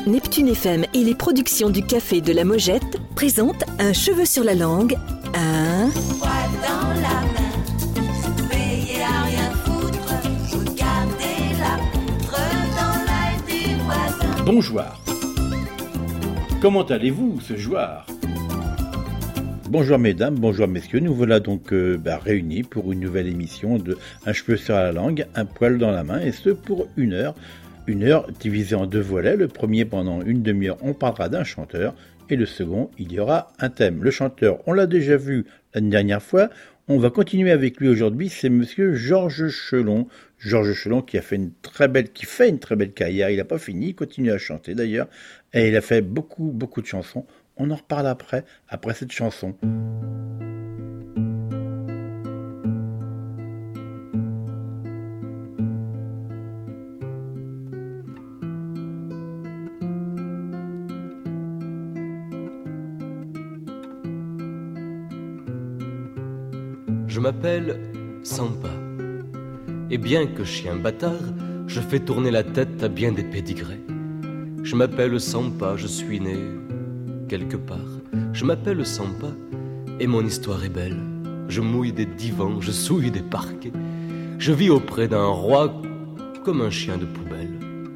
Neptune FM et les productions du Café de la Mogette présentent Un cheveu sur la langue, un... Poil dans la main, veillez à rien foutre, regardez la poutre dans l'œil du voisin. Bonjour. Comment allez-vous ce soir ? Bonjour mesdames, bonjour messieurs, nous voilà donc réunis pour une nouvelle émission de Un cheveu sur la langue, un poil dans la main, et ce pour une heure. Une heure divisée en deux volets. Le premier, pendant une demi-heure, on parlera d'un chanteur, et le second, il y aura un thème. Le chanteur, on l'a déjà vu la dernière fois, on va continuer avec lui aujourd'hui, c'est monsieur Georges Chelon. Georges Chelon qui fait une très belle carrière, il n'a pas fini, il continue à chanter d'ailleurs, et il a fait beaucoup de chansons. On en reparle après cette chanson. Je m'appelle Sampa, et bien que chien bâtard, je fais tourner la tête à bien des pédigrés. Je m'appelle Sampa, je suis né quelque part. Je m'appelle Sampa, et mon histoire est belle. Je mouille des divans, je souille des parquets. Je vis auprès d'un roi comme un chien de poubelle.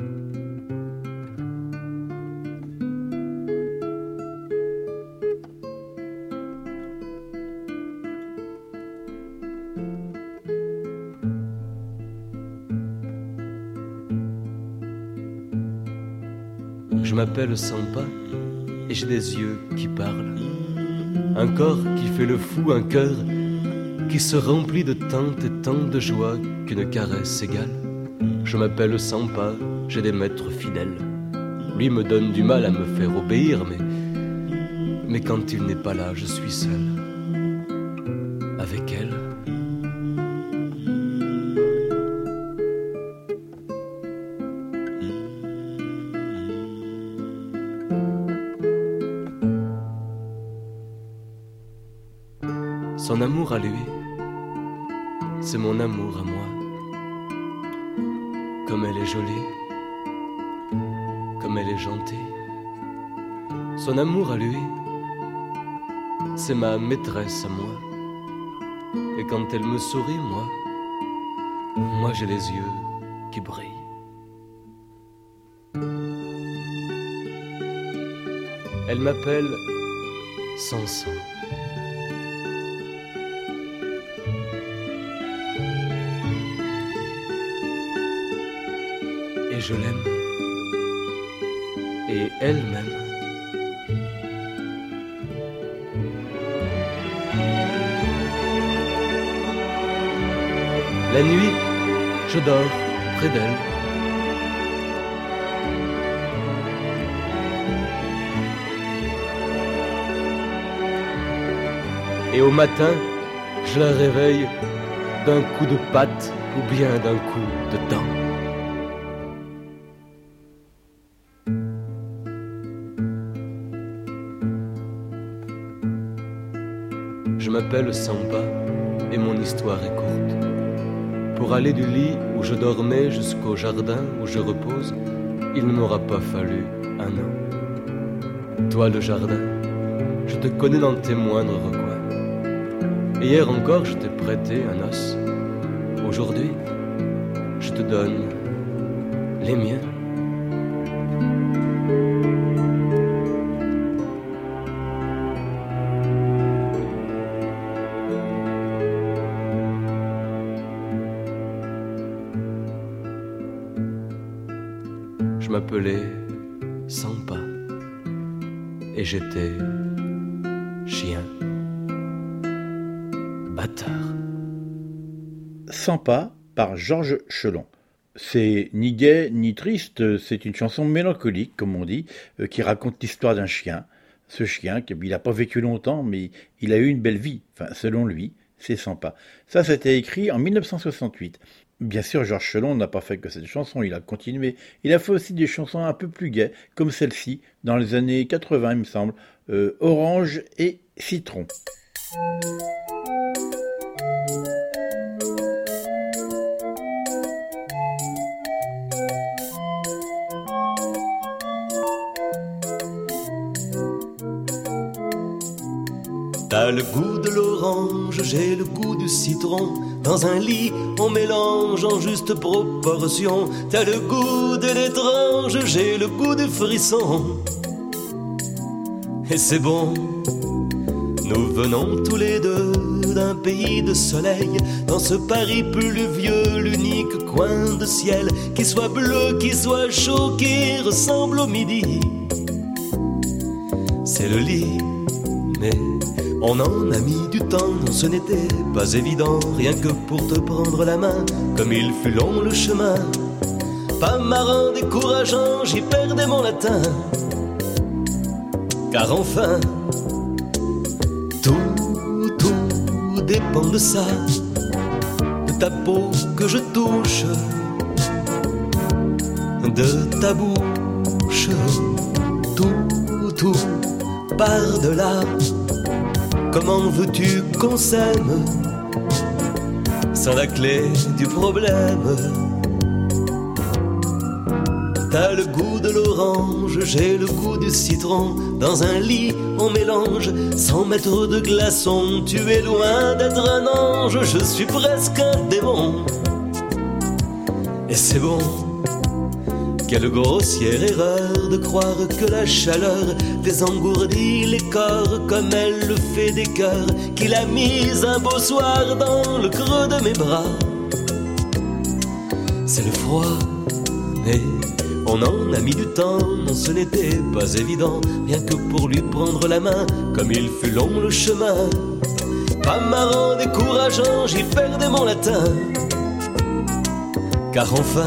Je m'appelle Sampa et j'ai des yeux qui parlent, un corps qui fait le fou, un cœur qui se remplit de tant et tant de joie qu'une caresse égale. Je m'appelle Sampa, j'ai des maîtres fidèles. Lui me donne du mal à me faire obéir, mais quand il n'est pas là, je suis seul avec elle. Son amour à lui, c'est mon amour à moi. Comme elle est jolie, comme elle est gentille. Son amour à lui, c'est ma maîtresse à moi. Et quand elle me sourit, moi j'ai les yeux qui brillent. Elle m'appelle Sanson. Et je l'aime, et elle m'aime. La nuit, je dors près d'elle. Et au matin, je la réveille d'un coup de patte ou bien d'un coup de dent. Je m'appelle Sampa et mon histoire est courte. Pour aller du lit où je dormais jusqu'au jardin où je repose, il ne m'aura pas fallu un an. Toi le jardin, je te connais dans tes moindres recoins. Et hier encore je t'ai prêté un os. Aujourd'hui, je te donne les miens. Je m'appelais Sampa et j'étais chien bâtard. Sampa par Georges Chelon. C'est ni gai ni triste, c'est une chanson mélancolique, comme on dit, qui raconte l'histoire d'un chien. Ce chien, il n'a pas vécu longtemps, mais il a eu une belle vie. Enfin, selon lui, c'est Sampa. Ça, c'était écrit en 1968. Bien sûr, Georges Chelon n'a pas fait que cette chanson, il a continué. Il a fait aussi des chansons un peu plus gaies, comme celle-ci, dans les années 80, il me semble, Orange et Citron. T'as le goût de l'orange, j'ai le goût du citron. Dans un lit, on mélange en juste proportion. T'as le goût de l'étrange, j'ai le goût du frisson. Et c'est bon, nous venons tous les deux d'un pays de soleil. Dans ce Paris pluvieux, l'unique coin de ciel qui soit bleu, qui soit chaud, qui ressemble au midi. C'est le lit, mais on en a mis du temps, non ce n'était pas évident. Rien que pour te prendre la main, comme il fut long le chemin. Pas marrant, décourageant, j'y perdais mon latin. Car enfin, tout dépend de ça. De ta peau que je touche, de ta bouche. Tout part de là. Comment veux-tu qu'on s'aime sans la clé du problème? T'as le goût de l'orange, j'ai le goût du citron. Dans un lit, on mélange sans mettre de glaçons. Tu es loin d'être un ange, je suis presque un démon. Et c'est bon. Quelle grossière erreur de croire que la chaleur désengourdit les corps comme elle le fait des cœurs, qu'il a mis un beau soir dans le creux de mes bras. C'est le froid, mais on en a mis du temps, non ce n'était pas évident, rien que pour lui prendre la main, comme il fut long le chemin. Pas marrant, décourageant, j'y perdais mon latin. Car enfin,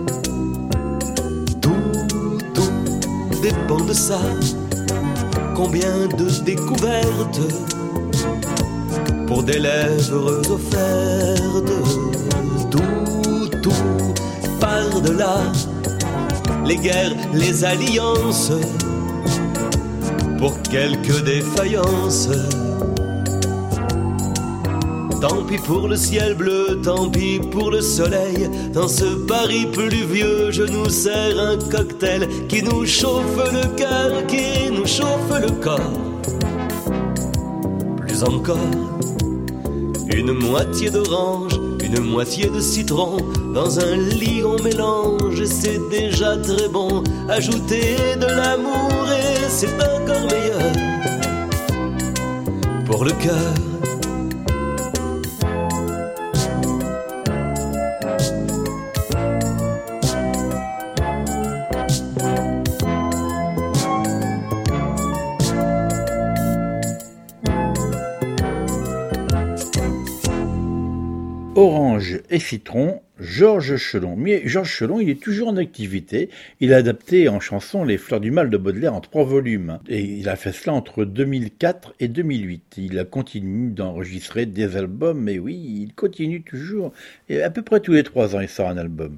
dépend de ça. Combien de découvertes pour des lèvres offertes. Tout part de là. Les guerres, les alliances pour quelques défaillances. Tant pis pour le ciel bleu, tant pis pour le soleil. Dans ce Paris pluvieux, je nous sers un cocktail qui nous chauffe le cœur, qui nous chauffe le corps. Plus encore, une moitié d'orange, une moitié de citron. Dans un lit on mélange et c'est déjà très bon. Ajouter de l'amour et c'est encore meilleur pour le cœur. Orange et citron, Georges Chelon. Mais Georges Chelon, il est toujours en activité. Il a adapté en chanson Les Fleurs du Mal de Baudelaire en 3 volumes. Et il a fait cela entre 2004 et 2008. Il a continué d'enregistrer des albums, mais oui, il continue toujours. Et à peu près tous les 3 ans, il sort un album.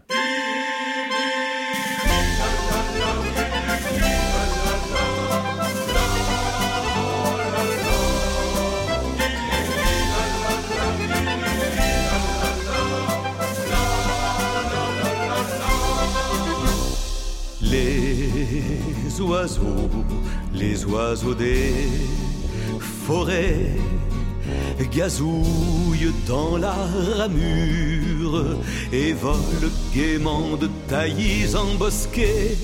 Les oiseaux des forêts gazouillent dans la ramure et volent gaiement de taillis embosqués.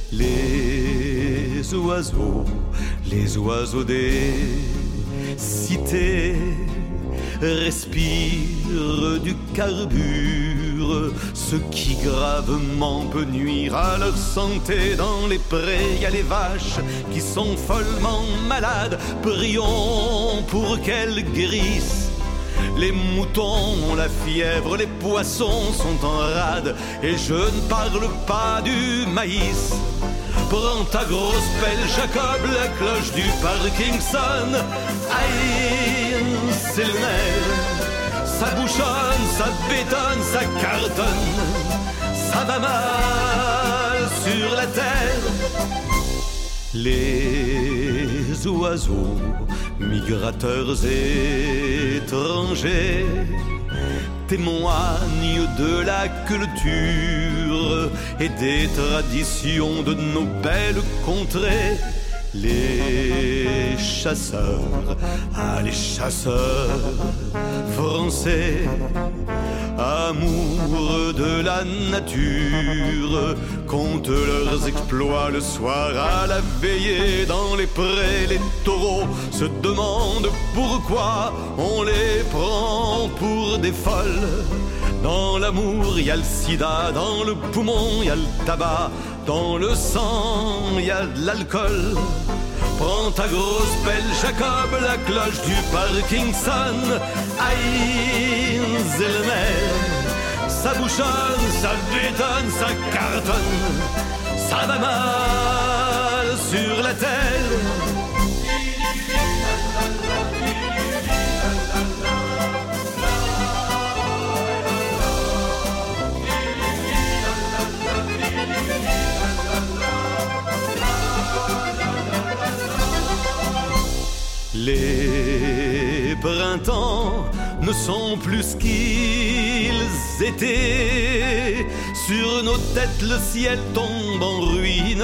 Les oiseaux des cités respirent du carbure, ce qui gravement peut nuire à leur santé. Dans les prés, y a les vaches qui sont follement malades, prions pour qu'elles guérissent. Les moutons ont la fièvre, les poissons sont en rade, et je ne parle pas du maïs. Prends ta grosse pelle, Jacob, la cloche du Parkinson. Aïe, c'est le nerf. Ça bouchonne, ça bétonne, ça cartonne. Ça va mal sur la terre. Les oiseaux migrateurs étrangers témoignent de la culture et des traditions de nos belles contrées. Les chasseurs, les chasseurs français, amoureux de la nature, comptent leurs exploits le soir à la veillée. Dans les prés, les taureaux se demandent pourquoi on les prend pour des folles. Dans l'amour, y a le sida, dans le poumon, y a le tabac, dans le sang, y a de l'alcool. Prends ta grosse pelle, Jacob, la cloche du Parkinson. Aïe, Zelmer, ça bouchonne, ça détonne, ça cartonne, ça va mal sur la terre. Les printemps ne sont plus ce qu'ils étaient. Sur nos têtes le ciel tombe en ruine.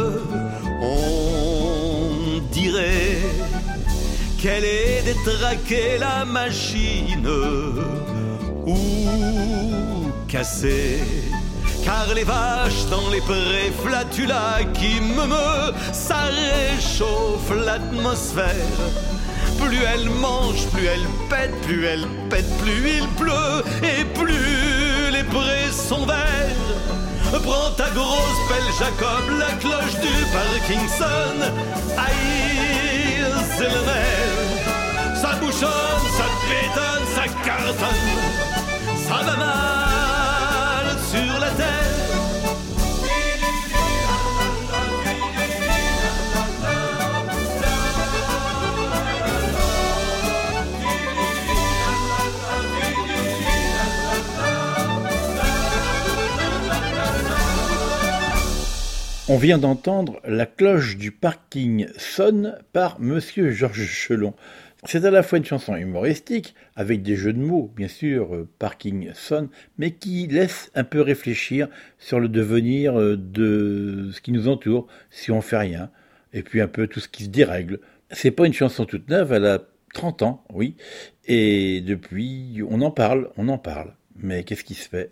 On dirait qu'elle est détraquée la machine ou cassée. Car les vaches dans les prés flatulats qui ça réchauffe l'atmosphère. Plus elles mangent, plus elles pètent, plus elles pètent, plus il pleut et plus les prés sont verts. Prends ta grosse pelle, Jacob, la cloche du Parkinson. Aïe, c'est le maire. Ça bouchonne, ça pétonne, ça cartonne, ça va mal sur la terre. On vient d'entendre La cloche du parking sonne par Monsieur Georges Chelon. C'est à la fois une chanson humoristique, avec des jeux de mots, bien sûr, parking sonne, mais qui laisse un peu réfléchir sur le devenir de ce qui nous entoure si on fait rien, et puis un peu tout ce qui se dérègle. C'est pas une chanson toute neuve, elle a 30 ans, oui, et depuis, on en parle, mais qu'est-ce qui se fait ?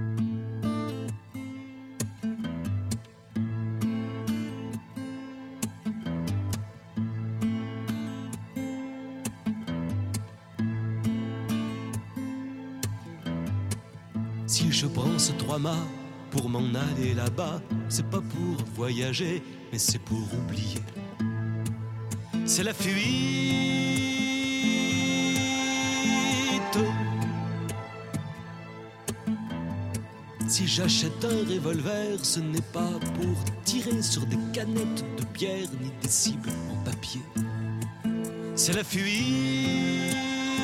Si je prends ce 3 mâts pour m'en aller là-bas, c'est pas pour voyager, mais c'est pour oublier. C'est la fuite. Si j'achète un revolver, ce n'est pas pour tirer sur des canettes de bière ni des cibles en papier. C'est la fuite.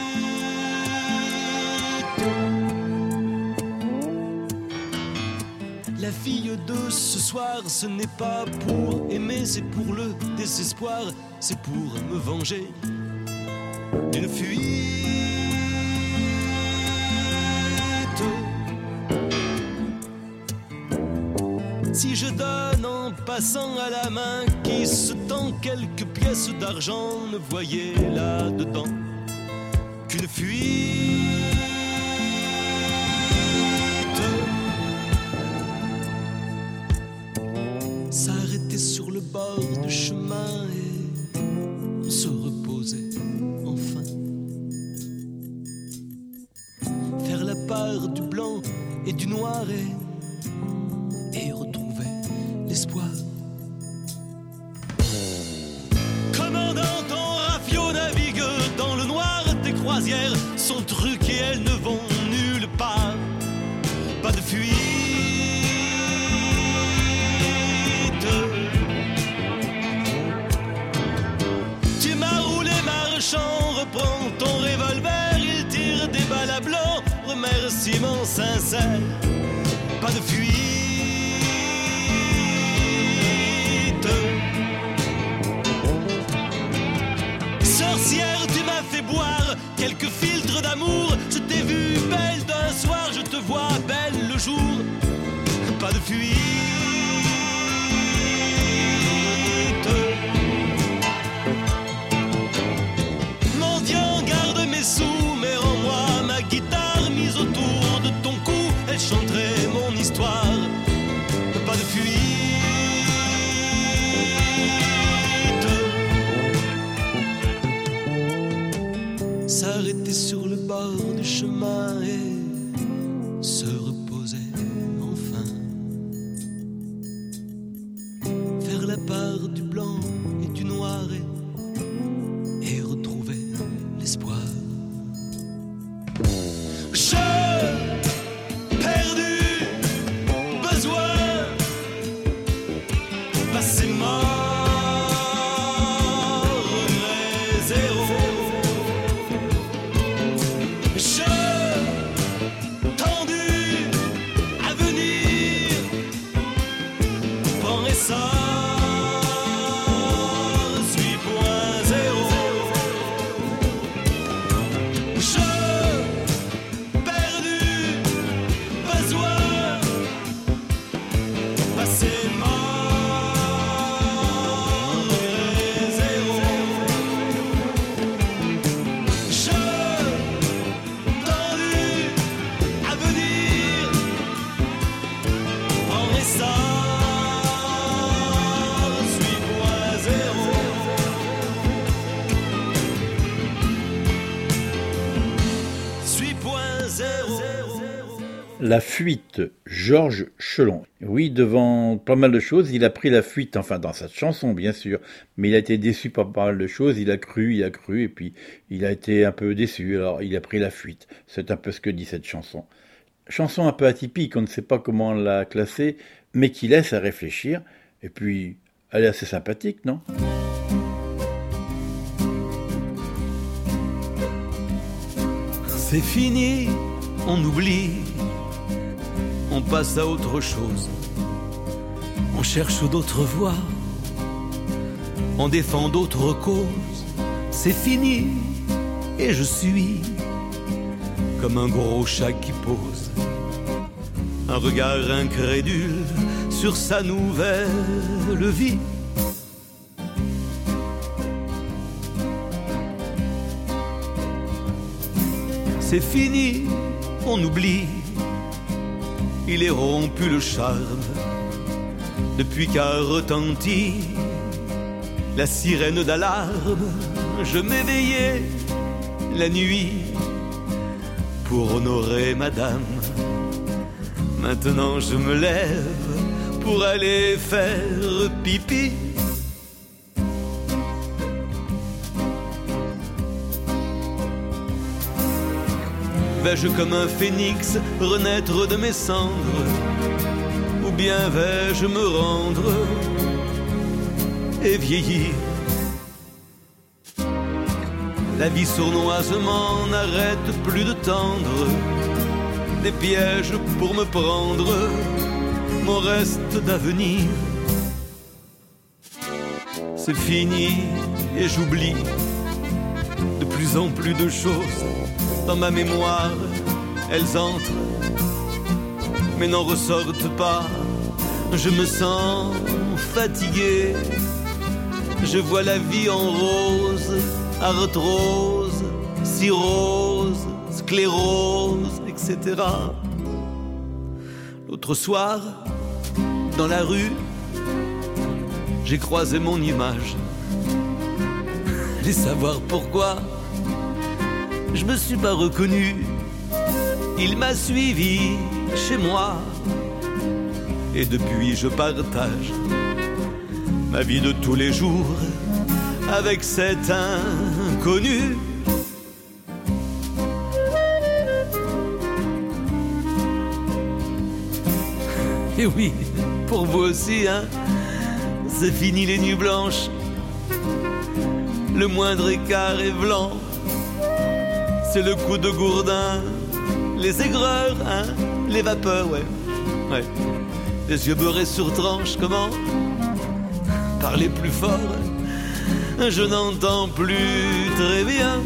La fille de ce soir, ce n'est pas pour aimer, c'est pour le désespoir, c'est pour me venger d'une fuite. Si je donne en passant à la main qui se tend quelques pièces d'argent, ne voyez là-dedans qu'une fuite. S'arrêter sur le bord du chemin et se reposer enfin. Faire la part du blanc et du noir et retrouver l'espoir. Commandant, ton rafio navigue dans le noir des croisières. Son truc et elles ne vont nulle part. Pas de fuite. Reprends ton revolver, il tire des balles à blanc. Remerciement sincère, pas de fuite. Sorcière, tu m'as fait boire quelques filtres d'amour. Je t'ai vu belle d'un soir, je te vois belle le jour. Pas de fuite. s'arrêter sur le bord du chemin et se reposer enfin. Faire la part du blanc et du noir et retrouver l'espoir. Je perdu, besoin, passé mort, regret zéro. Je tendu, avenir, vent et sort, suis point zéro. Je perdu, besoin, passé mort, regret zéro. Je tendu, avenir, en ressort, suis point zéro. Suis point zéro. La fuite, Georges Chelon. Oui, devant pas mal de choses, il a pris la fuite, enfin dans cette chanson bien sûr, mais il a été déçu par pas mal de choses, il a cru, et puis il a été un peu déçu, alors il a pris la fuite. C'est un peu ce que dit cette chanson. Chanson un peu atypique, on ne sait pas comment la classer, mais qui laisse à réfléchir, et puis elle est assez sympathique, non ? C'est fini, on oublie, on passe à autre chose, on cherche d'autres voies, on défend d'autres causes. C'est fini, et je suis comme un gros chat qui pose un regard incrédule sur sa nouvelle vie. C'est fini, on oublie, il est rompu le charme, depuis qu'a retenti la sirène d'alarme. Je m'éveillais la nuit pour honorer madame. Maintenant je me lève pour aller faire pipi. Vais-je comme un phénix renaître de mes cendres, ou bien vais-je me rendre et vieillir? La vie sournoisement n'arrête plus de tendre des pièges pour me prendre mon reste d'avenir. C'est fini et j'oublie de plus en plus de choses. Dans ma mémoire, elles entrent, mais n'en ressortent pas. Je me sens fatigué. Je vois la vie en rose, arthrose, cirrhose, sclérose, etc. L'autre soir, dans la rue, j'ai croisé mon image. Et savoir pourquoi je me suis pas reconnu. Il m'a suivi chez moi, et depuis je partage ma vie de tous les jours avec cet inconnu. Et oui, pour vous aussi, hein, c'est fini les nuits blanches. Le moindre écart est blanc. C'est le coup de gourdin, les aigreurs, hein, les vapeurs, ouais. Les yeux beurrés sur tranche, comment parler plus fort, je n'entends plus très bien.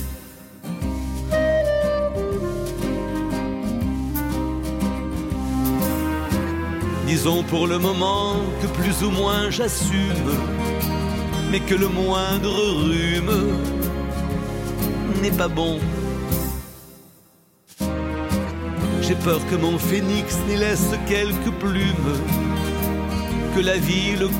Disons pour le moment que plus ou moins j'assume, mais que le moindre rhume n'est pas bon. J'ai peur que mon phénix n'y laisse quelques plumes, que la vie le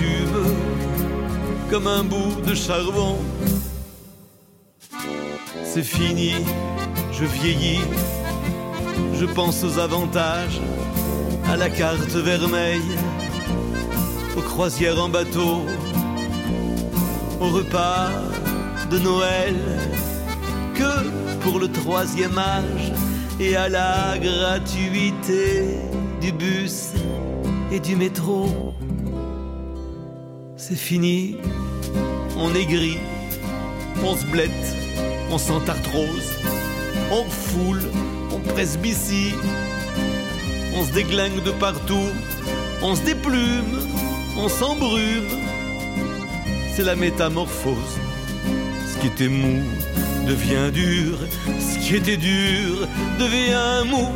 consume comme un bout de charbon. c'est fini, je vieillis, je pense aux avantages, à la carte vermeille, aux croisières en bateau, au repas de Noël, que pour le troisième âge et à la gratuité du bus et du métro. C'est fini, on est gris, on se blette, on s'entartrose, on foule, on presbytie, on se déglingue de partout, on se déplume, on s'embrume. C'est la métamorphose. Ce qui était mou devient dur, ce qui était dur devient mou.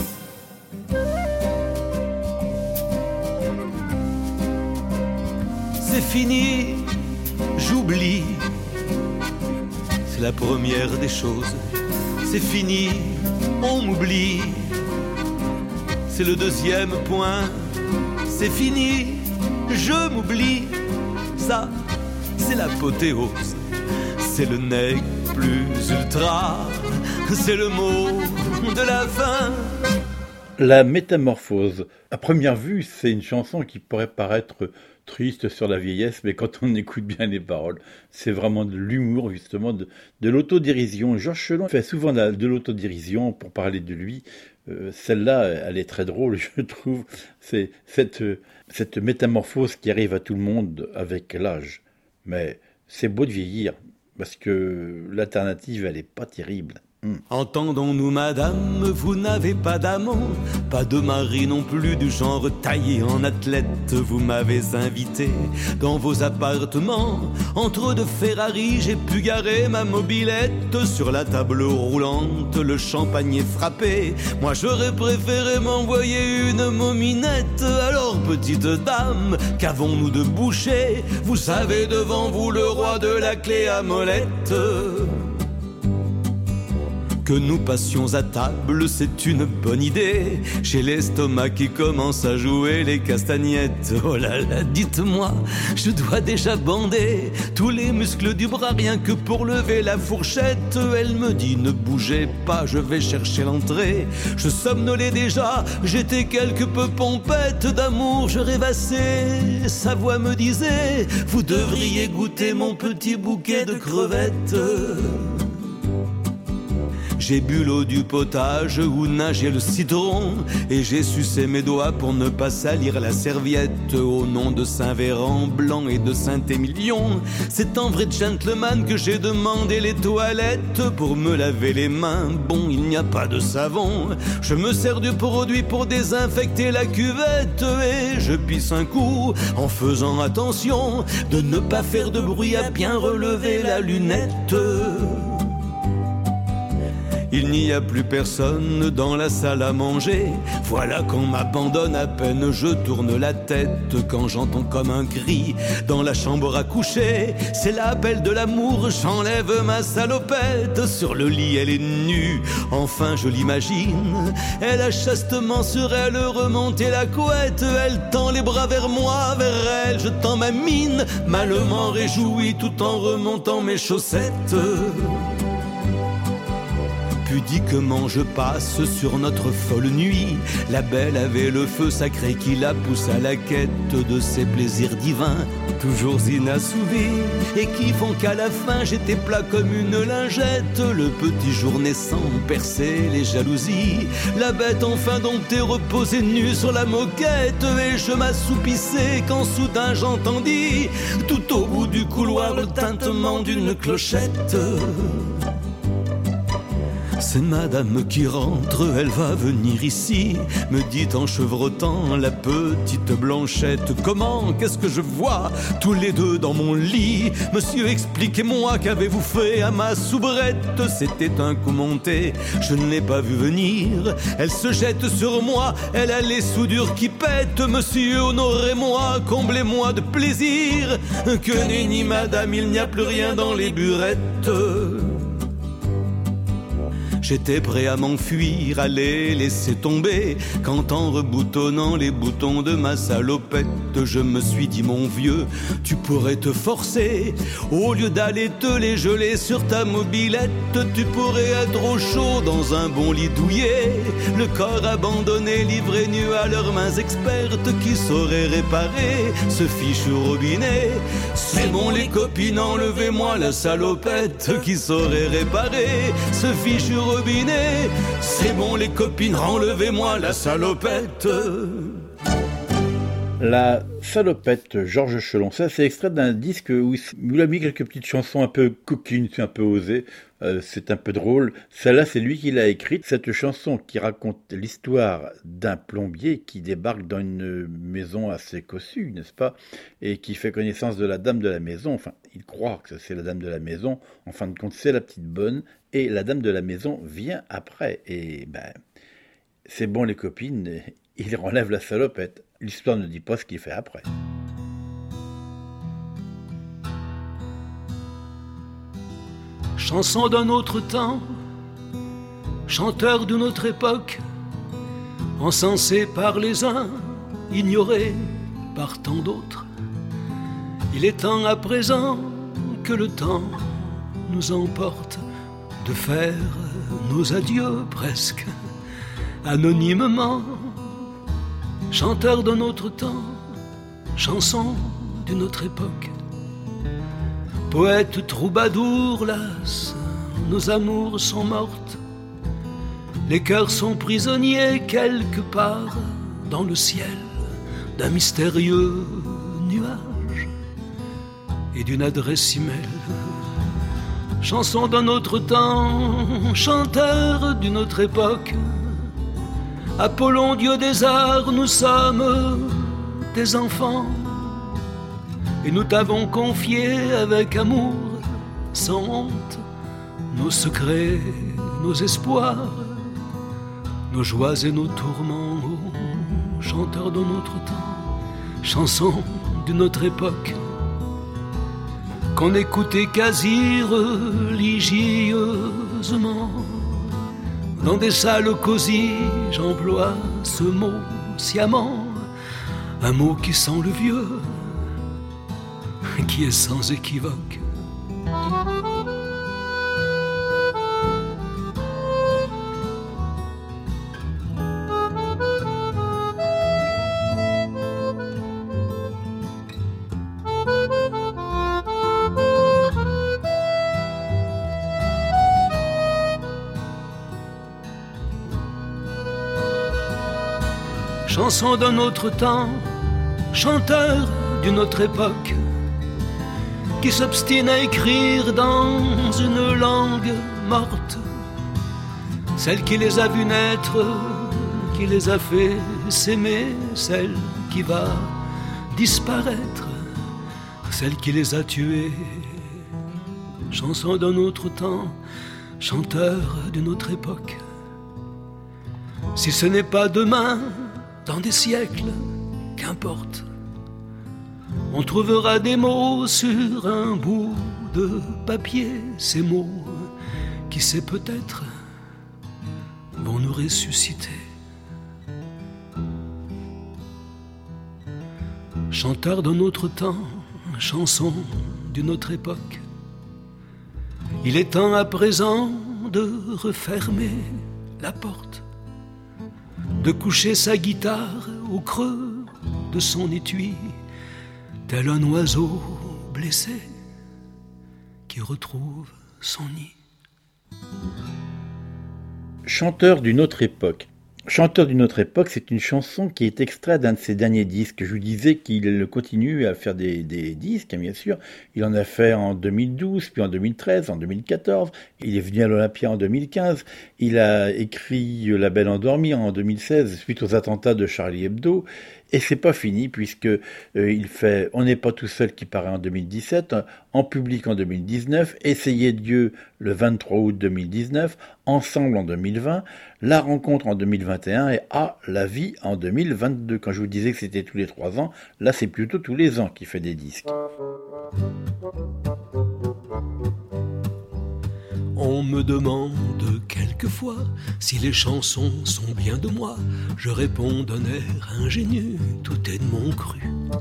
C'est fini, j'oublie. C'est la première des choses. C'est fini, on m'oublie. C'est le deuxième point. C'est fini, je m'oublie. Ça, c'est l'apothéose. C'est le nec plus ultra. C'est le mot de la fin. La métamorphose. À première vue, c'est une chanson qui pourrait paraître triste sur la vieillesse, mais quand on écoute bien les paroles, c'est vraiment de l'humour, justement, de l'autodérision. Georges Chelon fait souvent de l'autodérision pour parler de lui. Celle-là, elle est très drôle, je trouve. C'est cette métamorphose qui arrive à tout le monde avec l'âge. Mais c'est beau de vieillir, parce que l'alternative, elle n'est pas terrible. Entendons-nous, madame, vous n'avez pas d'amant, pas de mari non plus du genre taillé en athlète. Vous m'avez invité dans vos appartements. Entre deux Ferrari, j'ai pu garer ma mobilette. Sur la table roulante, le champagne est frappé. Moi, j'aurais préféré m'envoyer une mominette. Alors, petite dame, qu'avons-nous de boucher? Vous savez, devant vous, le roi de la clé à molette. Que nous passions à table, c'est une bonne idée. J'ai l'estomac qui commence à jouer les castagnettes. Oh là là, dites-moi, je dois déjà bander tous les muscles du bras rien que pour lever la fourchette. Elle me dit ne bougez pas, je vais chercher l'entrée. Je somnolais déjà, j'étais quelque peu pompette d'amour, je rêvassais. Sa voix me disait vous devriez goûter mon petit bouquet de crevettes. J'ai bu l'eau du potage où nageait le citron et j'ai sucé mes doigts pour ne pas salir la serviette. Au nom de Saint-Véran blanc et de Saint-Émilion, c'est en vrai gentleman que j'ai demandé les toilettes pour me laver les mains. Bon, il n'y a pas de savon, je me sers du produit pour désinfecter la cuvette et je pisse un coup en faisant attention de ne pas faire de bruit à bien relever la lunette. Il n'y a plus personne dans la salle à manger. Voilà qu'on m'abandonne à peine, je tourne la tête quand j'entends comme un cri dans la chambre à coucher. C'est l'appel de l'amour, j'enlève ma salopette. Sur le lit elle est nue, enfin je l'imagine. Elle a chastement sur elle remonté la couette. Elle tend les bras vers moi, vers elle je tends ma mine, malement réjoui tout en remontant mes chaussettes. Pudiquement je passe sur notre folle nuit. La belle avait le feu sacré qui la pousse à la quête de ses plaisirs divins, toujours inassouvis, et qui font qu'à la fin j'étais plat comme une lingette. Le petit jour naissant perçait les jalousies. La bête enfin domptée reposait nue sur la moquette. Et je m'assoupissais quand soudain j'entendis tout au bout du couloir le tintement d'une clochette. C'est madame qui rentre, elle va venir ici, me dit en chevrotant la petite Blanchette. Comment, qu'est-ce que je vois, tous les deux dans mon lit? Monsieur, expliquez-moi, qu'avez-vous fait à ma soubrette? C'était un coup monté, je ne l'ai pas vu venir. Elle se jette sur moi, elle a les soudures qui pètent. Monsieur, honorez-moi, comblez-moi de plaisir. Que nenni madame, il n'y a plus rien dans les burettes. J'étais prêt à m'enfuir, à les laisser tomber, quand en reboutonnant les boutons de ma salopette, je me suis dit mon vieux, tu pourrais te forcer, au lieu d'aller te les geler sur ta mobilette, tu pourrais être au chaud dans un bon lit douillet, le corps abandonné, livré nu à leurs mains expertes qui sauraient réparer ce fichu robinet. C'est bon les copines, enlevez-moi la salopette qui saurait réparer ce fichu robinet. C'est bon les copines, enlevez-moi la salopette. La salopette, Georges Chelon, ça c'est extrait d'un disque où il a mis quelques petites chansons un peu coquines, un peu osées, c'est un peu drôle. Celle-là c'est lui qui l'a écrite, cette chanson qui raconte l'histoire d'un plombier qui débarque dans une maison assez cossue, n'est-ce pas, et qui fait connaissance de la dame de la maison, enfin il croit que c'est la dame de la maison, en fin de compte c'est la petite bonne, et la dame de la maison vient après, et ben c'est bon les copines, il enlève la salopette. L'histoire ne dit pas ce qu'il fait après. Chanson d'un autre temps, chanteur d'une autre époque, encensé par les uns, ignoré par tant d'autres. Il est temps à présent que le temps nous emporte de faire nos adieux presque anonymement. Chanteur d'un autre temps, chanson d'une autre époque, poète troubadour, las, nos amours sont mortes, les cœurs sont prisonniers quelque part dans le ciel d'un mystérieux nuage et d'une adresse email. Chanson d'un autre temps, chanteur d'une autre époque, Apollon, dieu des arts, nous sommes tes enfants, et nous t'avons confié avec amour, sans honte, nos secrets, nos espoirs, nos joies et nos tourments. Chanteur de notre temps, chanson d'une autre époque, qu'on écoutait quasi religieusement. Dans des salles cosy, j'emploie ce mot sciemment, un mot qui sent le vieux, qui est sans équivoque. Chanson d'un autre temps, chanteur d'une autre époque, qui s'obstine à écrire dans une langue morte, celle qui les a vus naître, qui les a fait s'aimer, celle qui va disparaître, celle qui les a tués. Chanson d'un autre temps, chanteur d'une autre époque. Si ce n'est pas demain, dans des siècles, qu'importe, on trouvera des mots sur un bout de papier, ces mots qui sait peut-être vont nous ressusciter. Chanteur d'un autre temps, chanson d'une autre époque, il est temps à présent de refermer la porte, de coucher sa guitare au creux de son étui, tel un oiseau blessé qui retrouve son nid. Chanteur d'une autre époque. Chanteur d'une autre époque, c'est une chanson qui est extraite d'un de ses derniers disques. Je vous disais qu'il continue à faire des disques, bien sûr. Il en a fait en 2012, puis en 2013, en 2014. Il est venu à l'Olympia en 2015. Il a écrit La Belle Endormie en 2016, suite aux attentats de Charlie Hebdo. Et c'est pas fini, puisque il fait On n'est pas tout seul qui paraît en 2017, En public en 2019, Essayez Dieu le 23 août 2019, Ensemble en 2020, La Rencontre en 2021 et La Vie en 2022. Quand je vous disais que c'était tous les 3 ans, là c'est plutôt tous les ans qu'il fait des disques. On me demande quelque quelquefois, si les chansons sont bien de moi, je réponds d'un air ingénu, tout est de mon cru.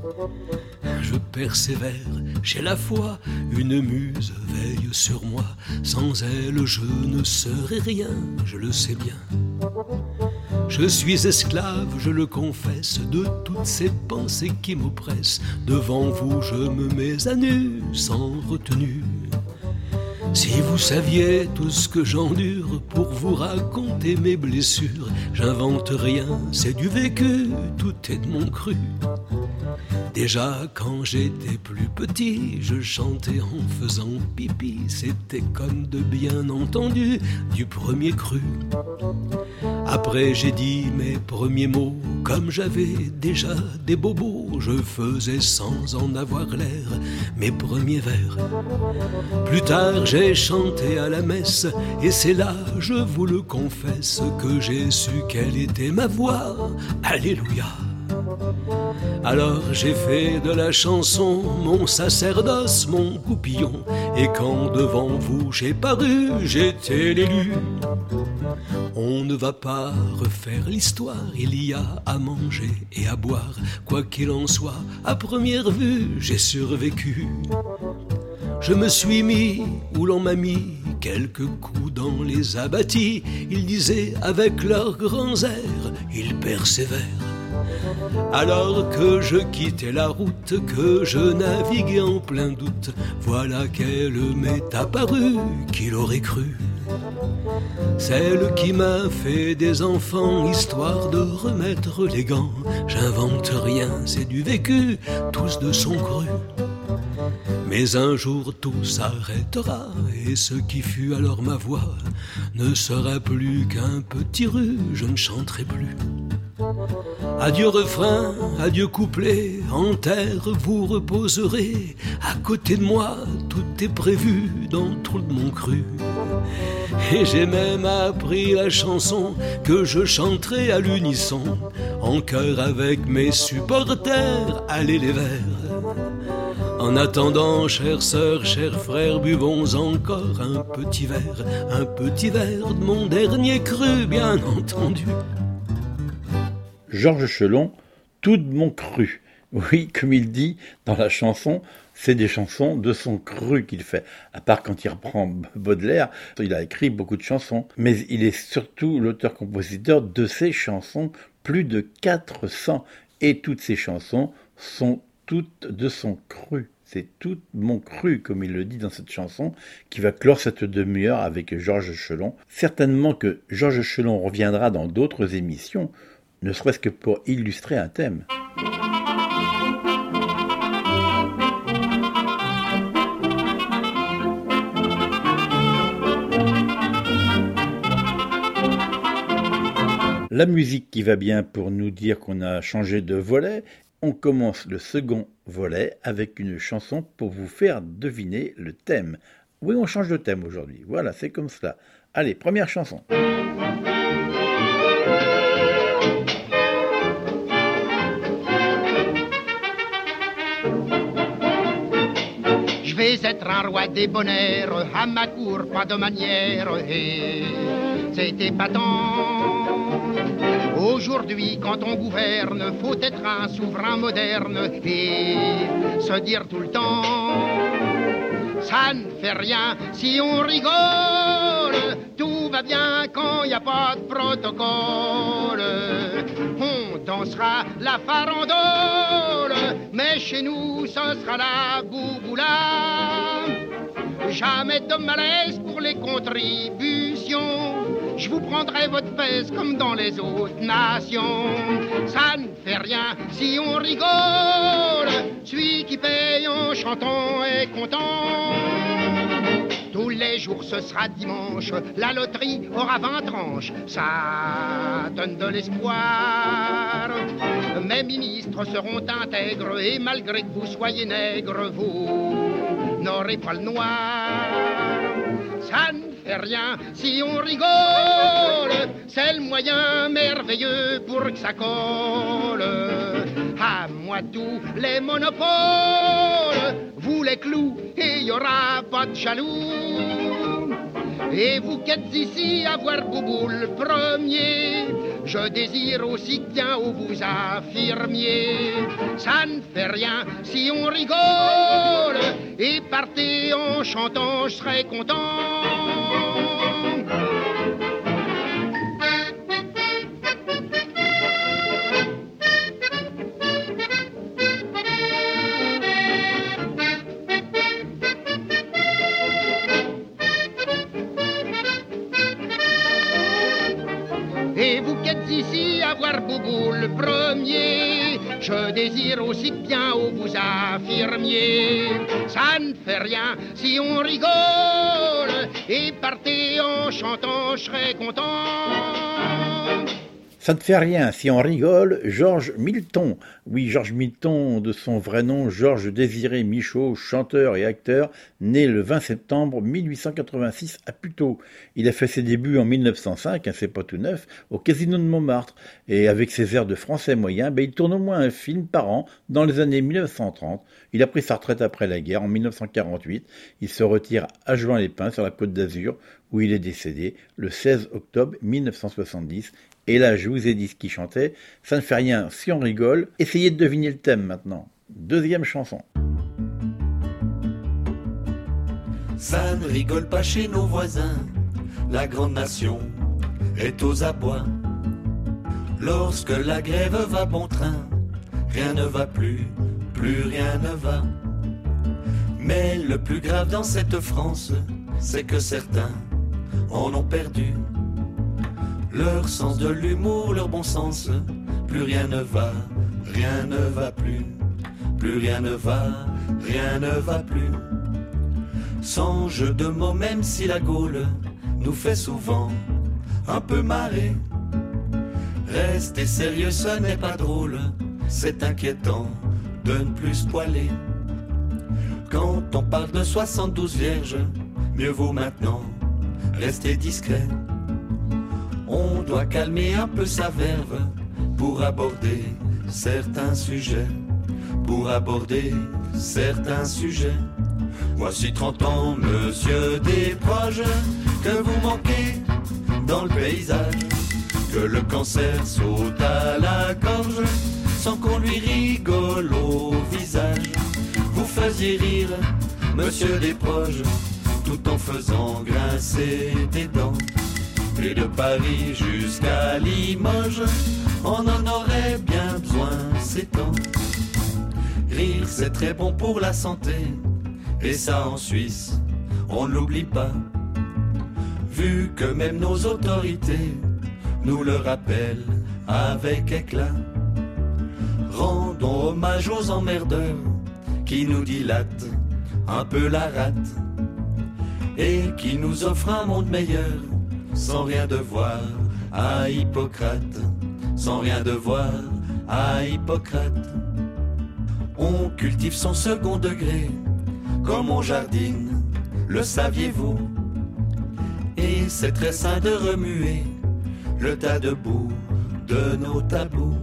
Je persévère, j'ai la foi, une muse veille sur moi. Sans elle, je ne serais rien, je le sais bien. Je suis esclave, je le confesse, de toutes ces pensées qui m'oppressent. Devant vous, je me mets à nu, sans retenue. Si vous saviez tout ce que j'endure pour vous raconter mes blessures, j'invente rien, c'est du vécu, tout est de mon cru. Déjà quand j'étais plus petit, je chantais en faisant pipi, c'était comme de bien entendu du premier cru. Après j'ai dit mes premiers mots, comme j'avais déjà des bobos, je faisais sans en avoir l'air mes premiers vers. Plus tard j'ai chanté à la messe, et c'est là, je vous le confesse, que j'ai su quelle était ma voix. Alléluia. Alors j'ai fait de la chanson mon sacerdoce, mon goupillon, et quand devant vous j'ai paru, j'étais l'élu. On ne va pas refaire l'histoire, il y a à manger et à boire. Quoi qu'il en soit, à première vue, j'ai survécu. Je me suis mis où l'on m'a mis quelques coups dans les abattis. Ils disaient avec leurs grands airs, ils persévèrent. Alors que je quittais la route, que je naviguais en plein doute, voilà qu'elle m'est apparue, qui l'aurait cru. Celle qui m'a fait des enfants, histoire de remettre les gants. J'invente rien, c'est du vécu, tous de son cru. Mais un jour tout s'arrêtera, et ce qui fut alors ma voix ne sera plus qu'un petit ru, je ne chanterai plus. Adieu refrain, adieu couplet, en terre vous reposerez. À côté de moi, tout est prévu dans le trou de mon cru. Et j'ai même appris la chanson que je chanterai à l'unisson, en chœur avec mes supporters, allez les verts. En attendant, chères sœurs, chers frères, buvons encore un petit verre de mon dernier cru, bien entendu. Georges Chelon, tout de mon cru. Oui, comme il dit dans la chanson, c'est des chansons de son cru qu'il fait. À part quand il reprend Baudelaire, il a écrit beaucoup de chansons. Mais il est surtout l'auteur-compositeur de ses chansons, plus de 400. Et toutes ces chansons sont toutes de son cru. C'est tout mon cru, comme il le dit dans cette chanson, qui va clore cette demi-heure avec Georges Chelon. Certainement que Georges Chelon reviendra dans d'autres émissions, ne serait-ce que pour illustrer un thème. La musique qui va bien pour nous dire qu'on a changé de volet. On commence le second volet avec une chanson pour vous faire deviner le thème. Oui, on change de thème aujourd'hui. Voilà, c'est comme cela. Allez, première chanson. Je vais être un roi débonnaire, à ma cour pas de manière, et c'est épatant. Aujourd'hui, quand on gouverne, faut être un souverain moderne et se dire tout le temps, ça ne fait rien si on rigole, tout va bien quand il n'y a pas de protocole. On dansera la farandole, mais chez nous, ce sera la bouboula. Jamais de malaise pour les contributions. Je vous prendrai votre fesse comme dans les autres nations. Ça ne fait rien si on rigole. Celui qui paye en chantant est content. Tous les jours ce sera dimanche. La loterie aura 20 tranches. Ça donne de l'espoir. Mes ministres seront intègres. Et malgré que vous soyez nègre, vous n'aurez pas le noir. Ça ne fait rien si on rigole, c'est le moyen merveilleux pour que ça colle. À moi tous les monopoles, vous les clous et y aura pas de jaloux. Et vous qui êtes ici à voir Bouboule premier, je désire aussi bien où vous affirmiez. Ça ne fait rien si on rigole, et partez en chantant, je serai content. Et vous qui êtes ici à voir Bouboule premier, je désire aussi bien où vous affirmiez. Ça ne fait rien si on rigole, et partez en chantant, je serai content. Ça ne fait rien si on rigole, Georges Milton. Oui, Georges Milton, de son vrai nom, Georges Désiré Michaud, chanteur et acteur, né le 20 septembre 1886 à Puteaux. Il a fait ses débuts en 1905, c'est pas tout neuf, au Casino de Montmartre. Et avec ses airs de français moyen, il tourne au moins un film par an dans les années 1930. Il a pris sa retraite après la guerre en 1948. Il se retire à Juan-les-Pins sur la Côte d'Azur, où il est décédé le 16 octobre 1970. Et là, je vous ai dit ce qu'il chantait. Ça ne fait rien si on rigole. Essayez de deviner le thème maintenant. Deuxième chanson. Ça ne rigole pas chez nos voisins. La grande nation est aux abois. Lorsque la grève va bon train, rien ne va plus rien ne va. Mais le plus grave dans cette France, c'est que certains en ont perdu leur sens de l'humour, leur bon sens. Plus rien ne va plus. Plus rien ne va plus. Sans jeu de mots, même si la Gaule nous fait souvent un peu marrer. Rester sérieux, ce n'est pas drôle, c'est inquiétant de ne plus se poiler. Quand on parle de 72 vierges, mieux vaut maintenant rester discret. On doit calmer un peu sa verve pour aborder certains sujets. Voici 30 ans, monsieur Desproges, que vous manquez dans le paysage. Que le cancer saute à la gorge sans qu'on lui rigole au visage. Vous faisiez rire, monsieur Desproges, tout en faisant grincer des dents. Et de Paris jusqu'à Limoges, on en aurait bien besoin ces temps. Rire c'est très bon pour la santé, et ça en Suisse, on ne l'oublie pas. Vu que même nos autorités nous le rappellent avec éclat. Rendons hommage aux emmerdeurs qui nous dilatent un peu la rate et qui nous offrent un monde meilleur. Sans rien devoir à Hippocrate, sans rien devoir à Hippocrate. On cultive son second degré, comme on jardine, le saviez-vous? Et c'est très sain de remuer le tas de boue de nos tabous.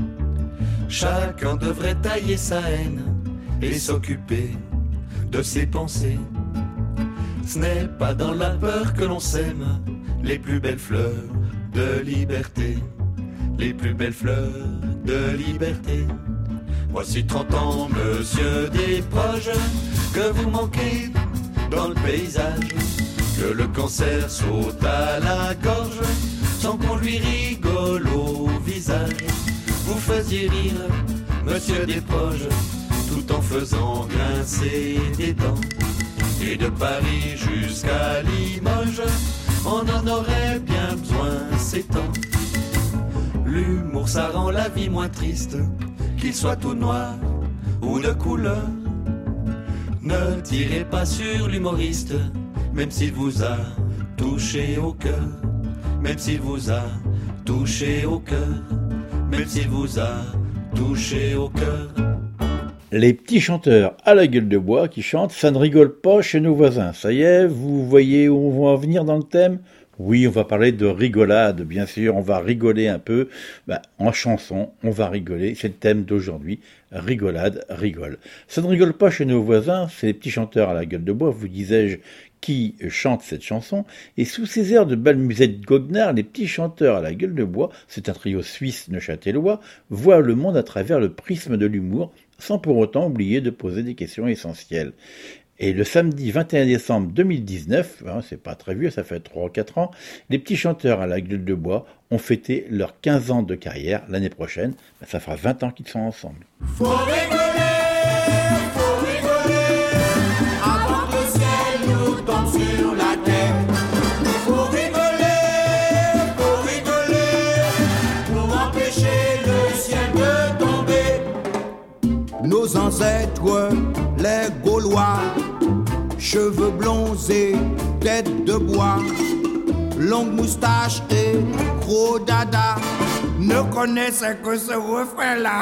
Chacun devrait tailler sa haine et s'occuper de ses pensées. Ce n'est pas dans la peur que l'on sème les plus belles fleurs de liberté, les plus belles fleurs de liberté. Voici 30 ans, monsieur Desproges, que vous manquez dans le paysage. Que le cancer saute à la gorge sans qu'on lui rigole au visage. Vous faisiez rire, monsieur Desproges, tout en faisant grincer des dents. Et de Paris jusqu'à Limoges, on en aurait bien besoin ces temps. L'humour ça rend la vie moins triste, qu'il soit tout noir ou de couleur. Ne tirez pas sur l'humoriste, même s'il vous a touché au cœur. Même s'il vous a touché au cœur. Même s'il vous a touché au cœur. Les petits chanteurs à la gueule de bois qui chantent « Ça ne rigole pas chez nos voisins ». Ça y est, vous voyez où on va en venir dans le thème ? Oui, on va parler de rigolade, bien sûr, on va rigoler un peu. En chanson, on va rigoler, c'est le thème d'aujourd'hui. Rigolade, rigole. Ça ne rigole pas chez nos voisins, c'est les petits chanteurs à la gueule de bois, vous disais-je, qui chante cette chanson, et sous ces airs de belle musette goguenard, les petits chanteurs à la gueule de bois, c'est un trio suisse neuchâtelois, voient le monde à travers le prisme de l'humour, sans pour autant oublier de poser des questions essentielles. Et le samedi 21 décembre 2019, c'est pas très vieux, ça fait 3 ou 4 ans, les petits chanteurs à la gueule de bois ont fêté leurs 15 ans de carrière. L'année prochaine, ça fera 20 ans qu'ils sont ensemble. Faut rigoler, avant que le ciel nous tombe sur la tête. Faut rigoler, pour empêcher le ciel de tomber. Nos ancêtres, les Gaulois, cheveux blonds et tête de bois, longue moustache et gros dada, ne connaissaient que ce refrain-là.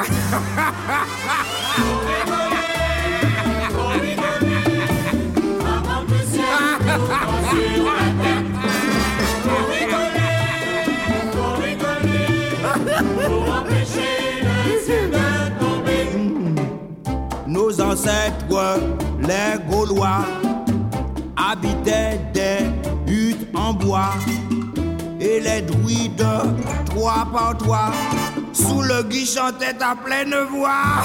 Pour empêcher le ciel de tomber. Nos ancêtres, les Gaulois, habitaient des huttes en bois, et les druides, 3 par 3, sous le gui chantaient à pleine voix.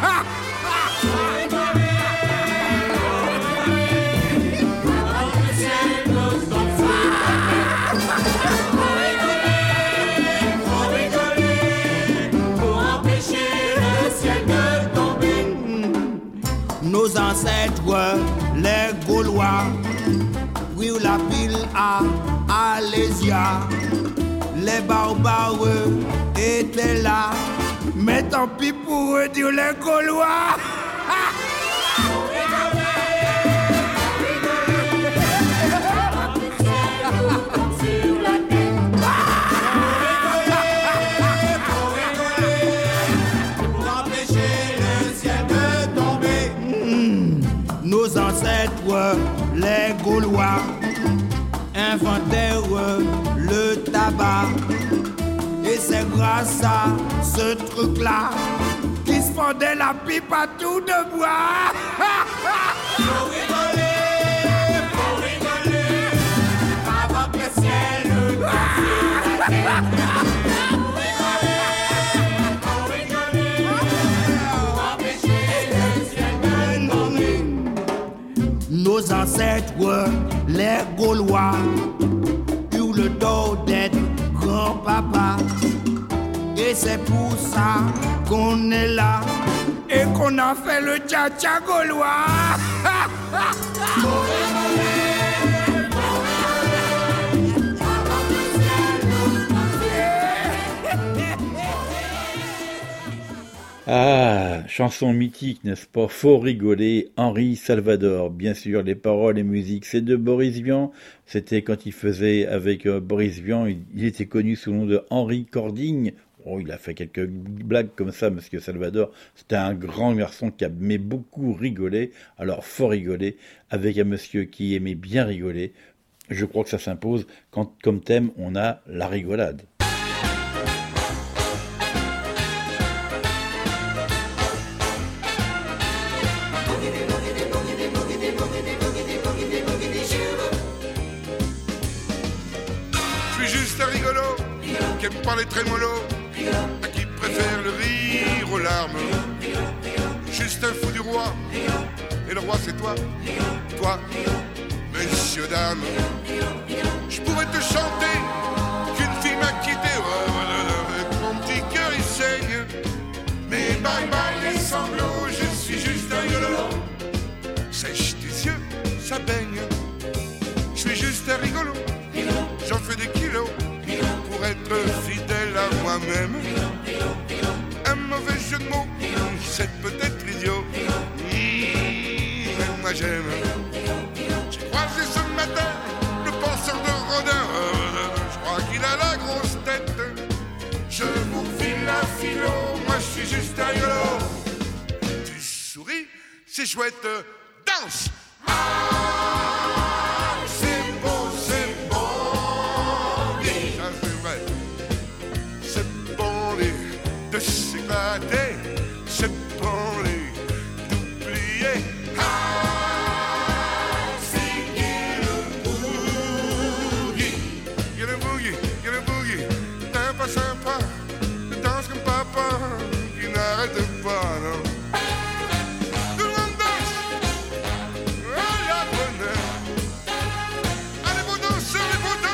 Nos ancêtres, les Gaulois, brûlent la pile à Alésia. Les barbares étaient là, mais tant pis pour eux, dire les Gaulois. Nos ancêtres, les Gaulois, inventèrent le tabac. Et c'est grâce à ce truc-là qu'ils se fendaient la pipe à tout de bois. Faut rigoler, avant que le ciel nous tombe sur la tête. Nos ancêtres, les Gaulois, eurent le tort d'être grand-papa. Et c'est pour ça qu'on est là et qu'on a fait le tcha-tcha gaulois. Ah, chanson mythique, n'est-ce pas? Faut rigoler, Henri Salvador. Bien sûr, les paroles et musiques, c'est de Boris Vian. C'était quand il faisait avec Boris Vian, il était connu sous le nom de Henri Cordigne. Oh, il a fait quelques blagues comme ça, monsieur Salvador. C'était un grand garçon qui aimait beaucoup rigoler. Alors, faut rigoler avec un monsieur qui aimait bien rigoler. Je crois que ça s'impose quand, comme thème, on a la rigolade. Qui parle très mollo, à qui préfère le rire aux larmes. Juste un fou du roi, et le roi c'est toi, toi, messieurs, dames. Je pourrais te chanter qu'une fille m'a quitté, mon petit cœur il saigne. Mais bye bye les sanglots, je suis juste un rigolo. Sèche tes yeux, ça baigne. Je suis juste un rigolo, j'en fais des kilos. Pour être fidèle à moi-même, un mauvais jeu de mots, c'est peut-être idiot, mais moi j'aime. J'ai croisé ce matin le penseur de Rodin, je crois qu'il a la grosse tête. Je vous file la philo, moi je suis juste un rigolo. Tu souris, c'est chouette, danse. C'est pour les d'oublier. pas sympa, je danse comme papa, qui n'arrête pas, non. Tout le monde danse, à la bonne heure. Ah, les beaux danseurs,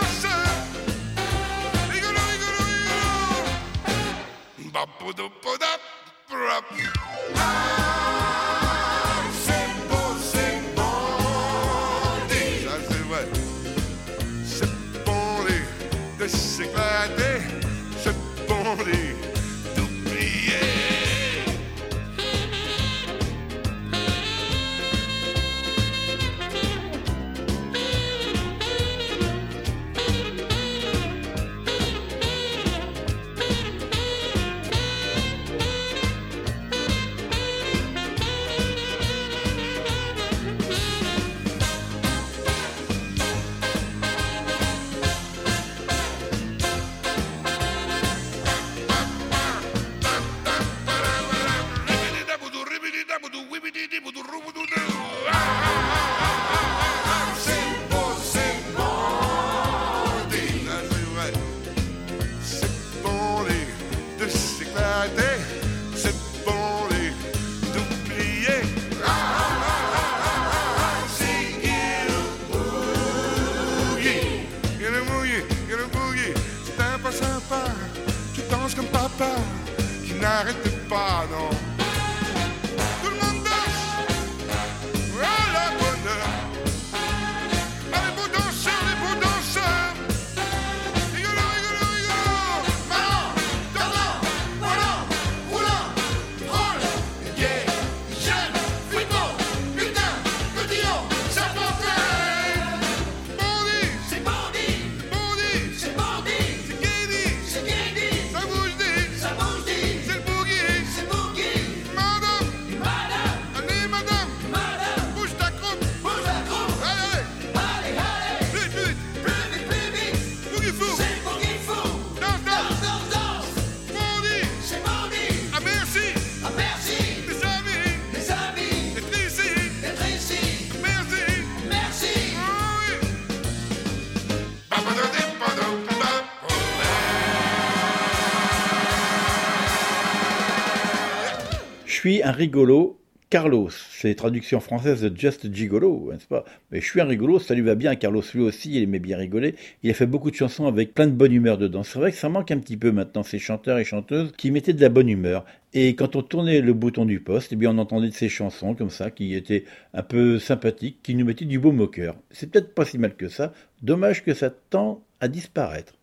rigolo, rigolo, rigolo. Bapodopoda, prap. C'est beau, c'est bandé. Ça c'est vrai. C'est bandé de s'éclater. C'est bandé d'oublier. N'arrête pas, non. Tout le monde danse à la bonne heure. Ah, les beaux danseurs, rigolo, rigolo, rigolo. Marrant, tordant, volant, roulant, drôle, gay, jeune, flippant, putain, cotillon, serpentin. Bandit, c'est bandit, bandit, c'est bandit, c'est gay, c'est gay, ça bouge dit, ça bouge dit. Je suis un rigolo, Carlos. C'est traduction française de Just Gigolo, n'est-ce pas? Mais je suis un rigolo, ça lui va bien. Carlos, lui aussi, il aimait bien rigoler. Il a fait beaucoup de chansons avec plein de bonne humeur dedans. C'est vrai que ça manque un petit peu maintenant, ces chanteurs et chanteuses qui mettaient de la bonne humeur. Et quand on tournait le bouton du poste, eh bien on entendait de ces chansons comme ça, qui étaient un peu sympathiques, qui nous mettaient du baume au cœur. C'est peut-être pas si mal que ça. Dommage que ça tend à disparaître.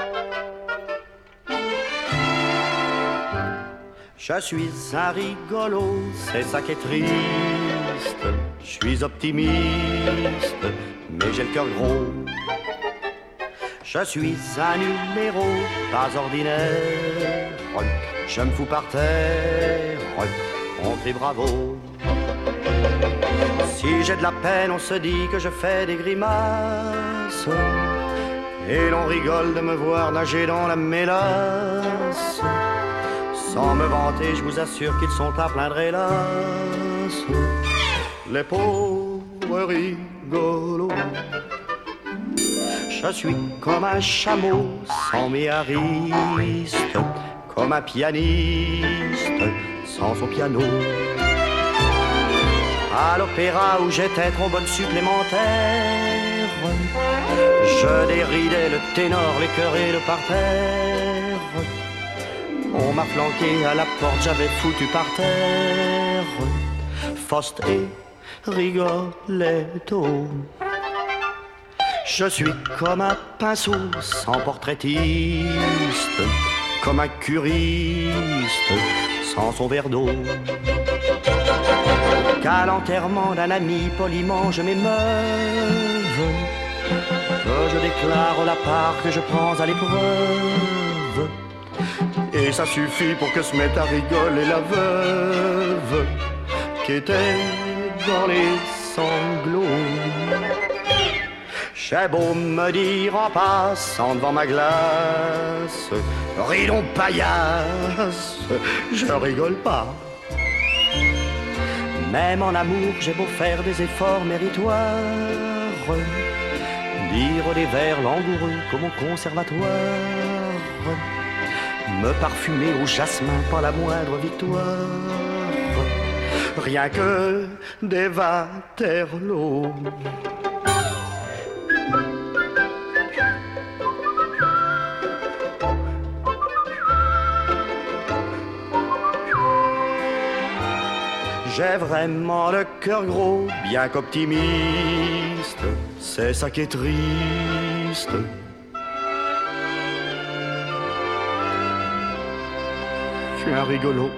Je suis un rigolo, c'est ça qui est triste. Je suis optimiste, mais j'ai le cœur gros. Je suis un numéro pas ordinaire. Je me fous par terre, on crie bravo. Si j'ai de la peine, on se dit que je fais des grimaces. Et l'on rigole de me voir nager dans la mélasse. Sans me vanter, je vous assure qu'ils sont à plaindre hélas. Les pauvres rigolos. Je suis comme un chameau sans méhariste, comme un pianiste sans son piano. À l'opéra où j'étais trombone supplémentaire, je déridais le ténor, les chœurs et le parterre. On m'a flanqué à la porte, j'avais foutu par terre Faust et Rigoletto. Je suis comme un pinceau sans portraitiste, comme un curiste sans son verre d'eau. Qu'à l'enterrement d'un ami poliment je m'émeuve, que je déclare la part que je prends à l'épreuve. Et ça suffit pour que se mette à rigoler la veuve qui était dans les sanglots. J'ai beau me dire en passant devant ma glace, ris donc paillasse, je rigole pas. Même en amour j'ai beau faire des efforts méritoires, dire des vers langoureux comme au conservatoire, me parfumer au jasmin, pas la moindre victoire. Rien que des Waterloo. J'ai vraiment le cœur gros, bien qu'optimiste, c'est ça qui est triste. Je suis un rigolo.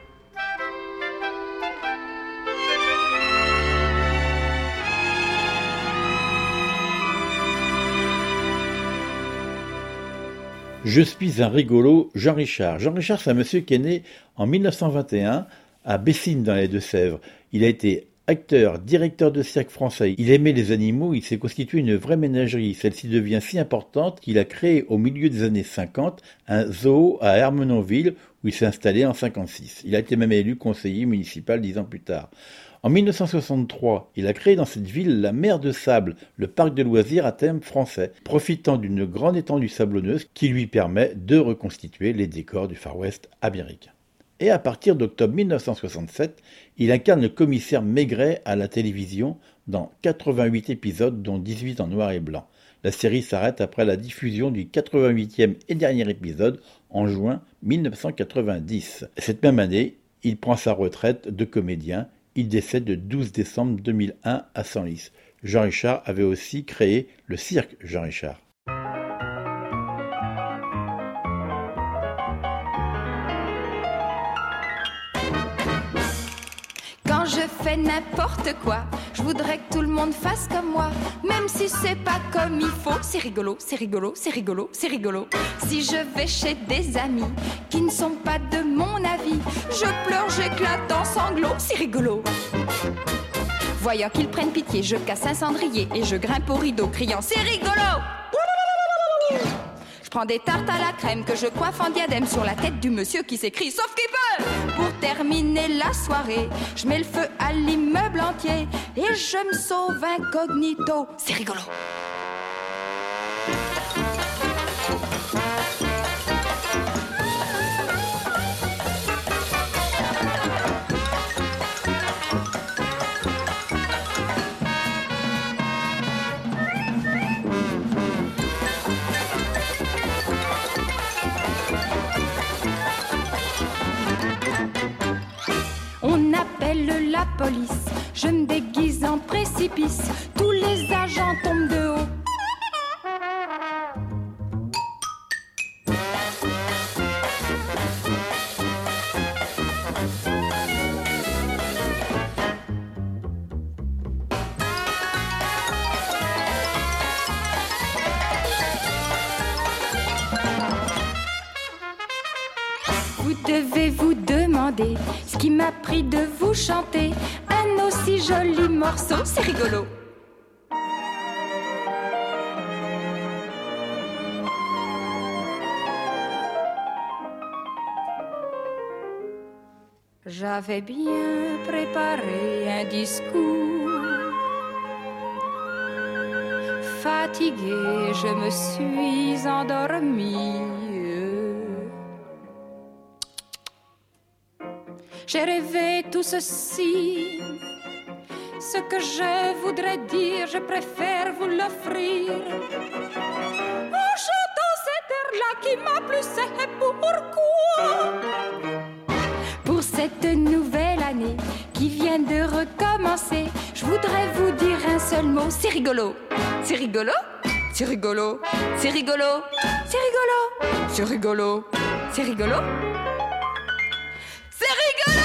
Je suis un rigolo, Jean Richard. Jean Richard, c'est un monsieur qui est né en 1921 à Bessines dans les Deux-Sèvres. Il a été acteur, directeur de cirque français. Il aimait les animaux, il s'est constitué une vraie ménagerie. Celle-ci devient si importante qu'il a créé au milieu des années 50 un zoo à Ermenonville où il s'est installé en 56. Il a été même élu conseiller municipal 10 ans plus tard. En 1963, il a créé dans cette ville la Mer de Sable, le parc de loisirs à thème français, profitant d'une grande étendue sablonneuse qui lui permet de reconstituer les décors du Far West américain. Et à partir d'octobre 1967, il incarne le commissaire Maigret à la télévision dans 88 épisodes, dont 18 en noir et blanc. La série s'arrête après la diffusion du 88e et dernier épisode en juin 1990. Cette même année, il prend sa retraite de comédien. Il décède le 12 décembre 2001 à Senlis. Jean Richard avait aussi créé le cirque Jean Richard. Quand je fais n'importe quoi, je voudrais que tout le monde fasse comme moi. Même si c'est pas comme il faut, c'est rigolo, c'est rigolo, c'est rigolo, c'est rigolo. Si je vais chez des amis qui ne sont pas de mon avis, je pleure, j'éclate en sanglots, c'est rigolo. Voyant qu'ils prennent pitié, je casse un cendrier et je grimpe au rideau criant c'est rigolo. Je prends des tartes à la crème que je coiffe en diadème sur la tête du monsieur qui s'écrie sauf qu'il peut. Pour terminer la soirée, je mets le feu à l'immeuble entier et je me sauve incognito. C'est rigolo. La police, je me déguise en précipice, tous les agents tombent de haut. Vous devez vous demander ce qui m'a pris de vous chanter un aussi joli morceau, c'est rigolo. J'avais bien préparé un discours. Fatiguée, je me suis endormie. J'ai rêvé tout ceci, ce que je voudrais dire, je préfère vous l'offrir. En chantant cet air-là qui m'a plu, c'est pourquoi. Pour cette nouvelle année qui vient de recommencer, je voudrais vous dire un seul mot, c'est rigolo. C'est rigolo, c'est rigolo, c'est rigolo, c'est rigolo, c'est rigolo, c'est rigolo. C'est rigolo!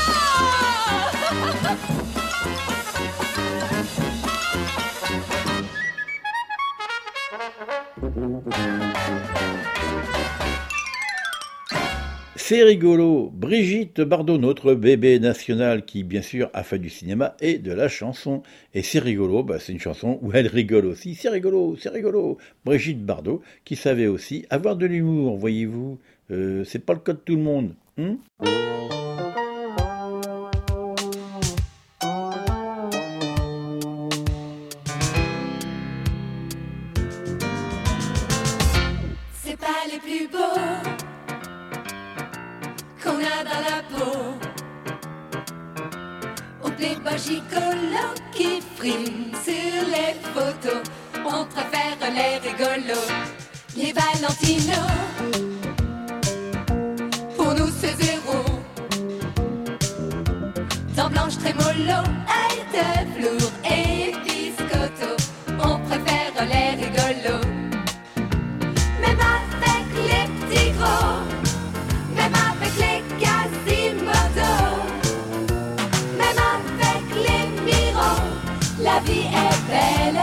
C'est rigolo, Brigitte Bardot, notre bébé national qui bien sûr a fait du cinéma et de la chanson. Et c'est rigolo, c'est une chanson où elle rigole aussi, c'est rigolo, c'est rigolo. Brigitte Bardot qui savait aussi avoir de l'humour, voyez-vous, c'est pas le cas de tout le monde. C'est pas les plus beaux gigolos qui friment sur les photos. On préfère les rigolos, les Valentinos. Pour nous c'est zéro. Dents blanches très mollo, œil de velours et biscotto. On préfère les rigolos. Même avec les petits gros, même avec les Quasimodo, même avec les Miro, la vie est belle.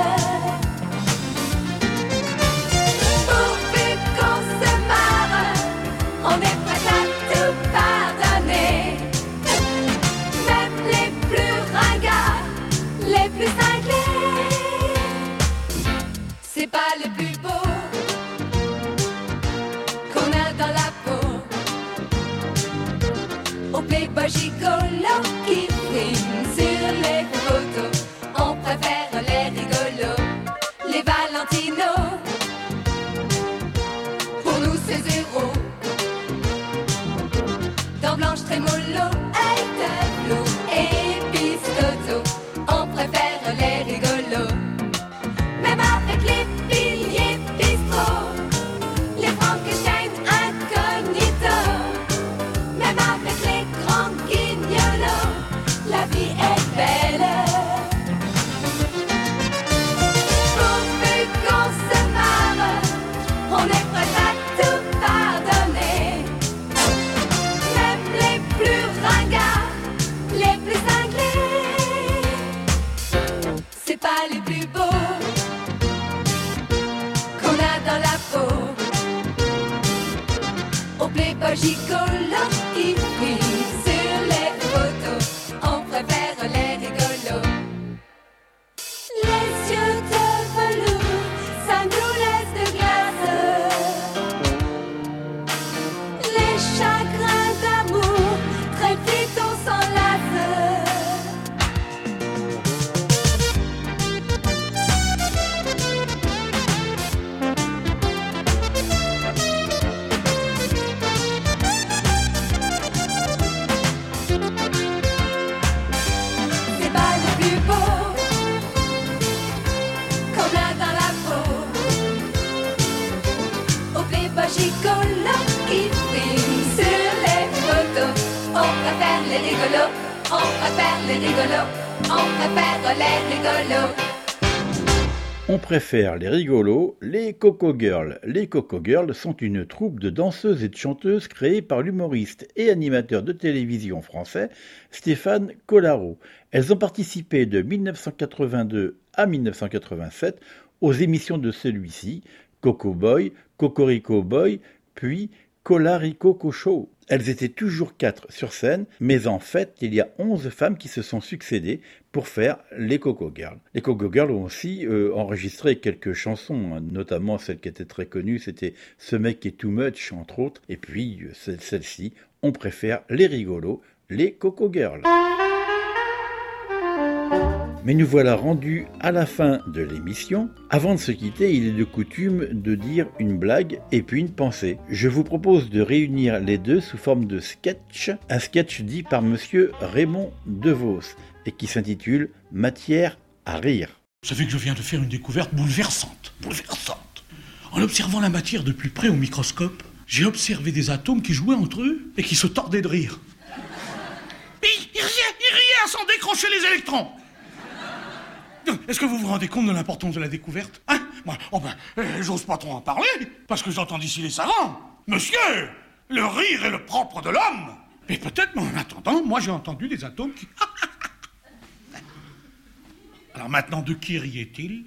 Pourvu qu'on se marre, on est prêt à tout pardonner. Même les plus ringards, les plus cinglés. C'est pas le plus beau qu'on a dans la peau. Au playboy gigolo qui prime sur les photos. On préfère les rigolos, les Valentinos. Pour nous c'est zéro. Dents blanches très mollo, œil de velours et biscotto. On préfère les rigolos. Même avec les piliers bistrot, les Frankenstein incognito, même avec les grands guignolos, la vie est belle. Pourvu qu'on se marre, on est prêt à tout pardonner. Même les plus ringards, les plus cinglés. C'est pas les plus beaux qu'on a dans la peau. Au playboy gigolo qui prime sur les photos. On préfère les rigolos. Les yeux de velours, ça nous laisse de glace. Les chagrins d'amour, très vite on s'enlace. C'est pas le plus beau qu'on a dans la peau. Au playboy gigolo qui prime sur les photos. On préfère les rigolos, on préfère les rigolos, on préfère les rigolos. On préfère les rigolos, les Coco Girls. Les Coco Girls sont une troupe de danseuses et de chanteuses créée par l'humoriste et animateur de télévision français Stéphane Collaro. Elles ont participé de 1982 à 1987 aux émissions de celui-ci, Coco Boy, Cocorico Boy, puis Colarico Show. Elles étaient toujours 4 sur scène, mais en fait, il y a 11 femmes qui se sont succédées pour faire les Coco Girls. Les Coco Girls ont aussi enregistré quelques chansons, notamment celle qui était très connue, c'était « Ce mec est too much » entre autres, et puis celle-ci, on préfère les rigolos, les Coco Girls. Mais nous voilà rendus à la fin de l'émission. Avant de se quitter, il est de coutume de dire une blague et puis une pensée. Je vous propose de réunir les deux sous forme de sketch, un sketch dit par monsieur Raymond DeVos et qui s'intitule « Matière à rire ». Vous savez que je viens de faire une découverte bouleversante. En observant la matière de plus près au microscope, j'ai observé des atomes qui jouaient entre eux et qui se tordaient de rire. Ils riaient sans décrocher les électrons. Est-ce que vous vous rendez compte de l'importance de la découverte, hein? Moi, j'ose pas trop en parler, parce que j'entends d'ici les savants. Monsieur, le rire est le propre de l'homme. Mais peut-être, mais en attendant, moi j'ai entendu des atomes qui... Alors maintenant, de qui riait-il?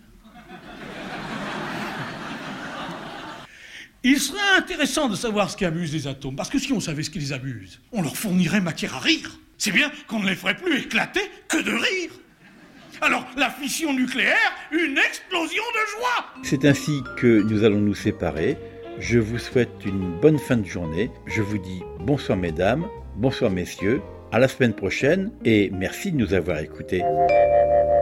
Il serait intéressant de savoir ce qui amuse les atomes, parce que si on savait ce qui les amuse, on leur fournirait matière à rire. C'est bien qu'on ne les ferait plus éclater que de rire. Alors, la fission nucléaire, une explosion de joie! C'est ainsi que nous allons nous séparer. Je vous souhaite une bonne fin de journée. Je vous dis bonsoir mesdames, bonsoir messieurs, à la semaine prochaine et merci de nous avoir écoutés.